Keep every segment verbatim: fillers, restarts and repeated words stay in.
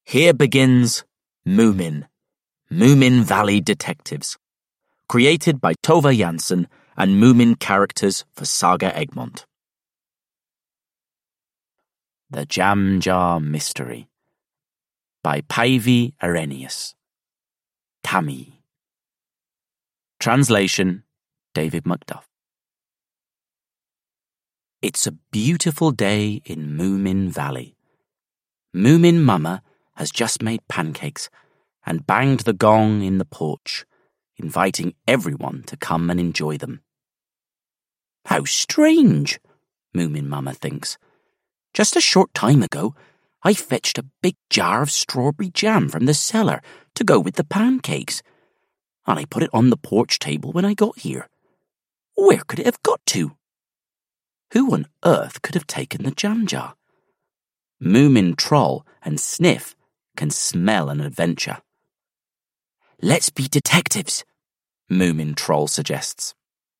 Here begins Moomin, Moomin Valley Detectives, created by Tove Jansson and Moomin characters for Saga Egmont. The Jam Jar Mystery by Päivi Arrhenius. Tammy. Translation, David Macduff. It's a beautiful day in Moomin Valley. Moomin Mama has just made pancakes and banged the gong in the porch, inviting everyone to come and enjoy them. How strange, Moomin Mama thinks. Just a short time ago, I fetched a big jar of strawberry jam from the cellar to go with the pancakes, and I put it on the porch table when I got here. Where could it have got to? Who on earth could have taken the jam jar? Moomin Troll and Sniff can smell an adventure. Let's be detectives, Moomin Troll suggests.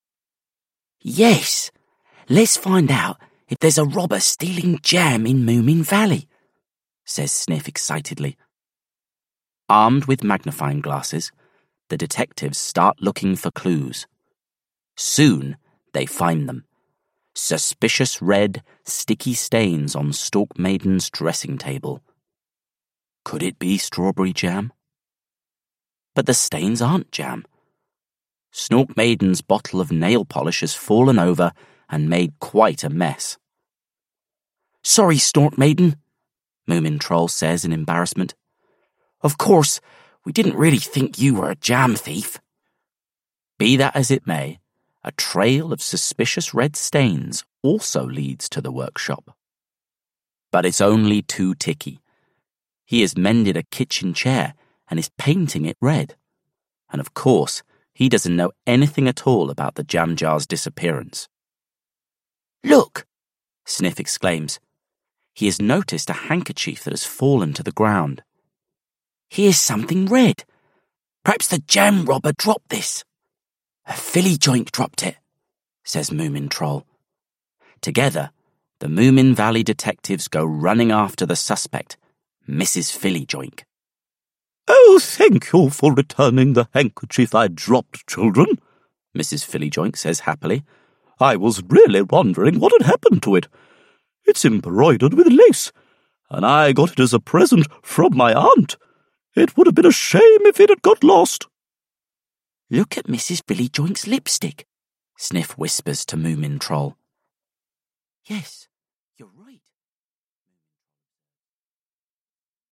Yes, let's find out if there's a robber stealing jam in Moomin Valley, says Sniff excitedly. Armed with magnifying glasses, the detectives start looking for clues. Soon they find them. Suspicious red, sticky stains on Stork Maiden's dressing table. Could it be strawberry jam? But the stains aren't jam. Stork Maiden's bottle of nail polish has fallen over and made quite a mess. Sorry, Stork Maiden, Moomin Troll says in embarrassment. Of course, we didn't really think you were a jam thief. Be that as it may, a trail of suspicious red stains also leads to the workshop. But it's only too Ticky. He has mended a kitchen chair and is painting it red. And of course, he doesn't know anything at all about the jam jar's disappearance. Look, Sniff exclaims. He has noticed a handkerchief that has fallen to the ground. Here's something red. Perhaps the jam robber dropped this. A filly joink dropped it, says Moomin Troll. Together, the Moomin Valley detectives go running after the suspect, Missus Filly Joink. Oh, thank you for returning the handkerchief I dropped, children, Missus Filly Joink says happily. I was really wondering what had happened to it. It's embroidered with lace, and I got it as a present from my aunt. It would have been a shame if it had got lost. Look at Missus Filly Joink's lipstick, Sniff whispers to Moomin Troll. Yes,